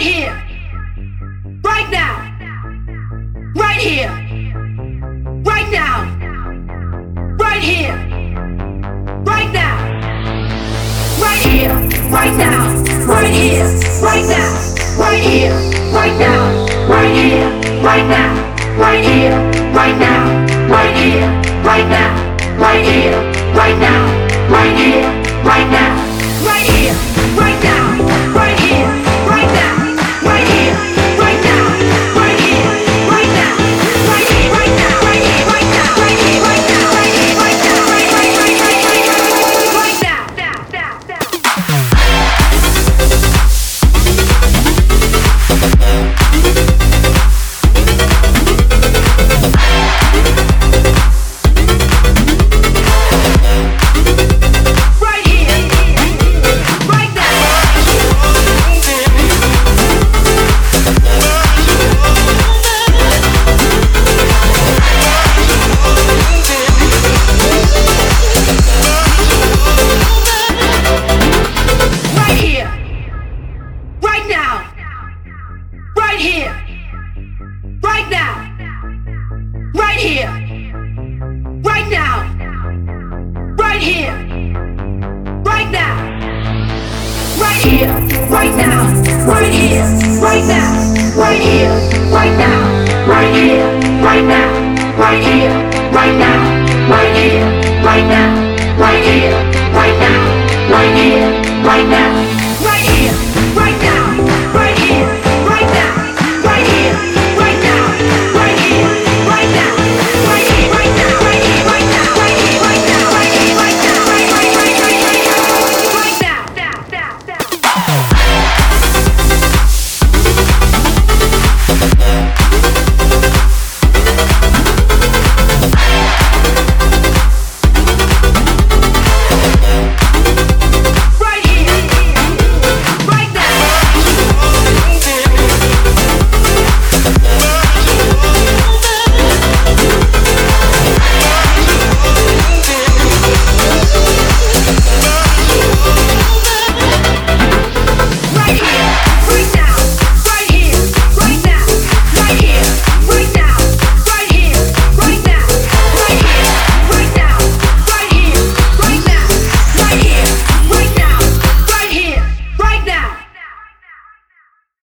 here, right now, right here, right now, right here, right now, right here, right now, right here, right now, right here, right now, right here, right now, right here, right now, right here, right now, right here, right now, right here, right now, right here, right now, right here, right now, right here, right now, right here, right now, right here, right now, right here, right now, right here, right now, right here, right now, right now. Right here, right now, right here, right now, right here, right now.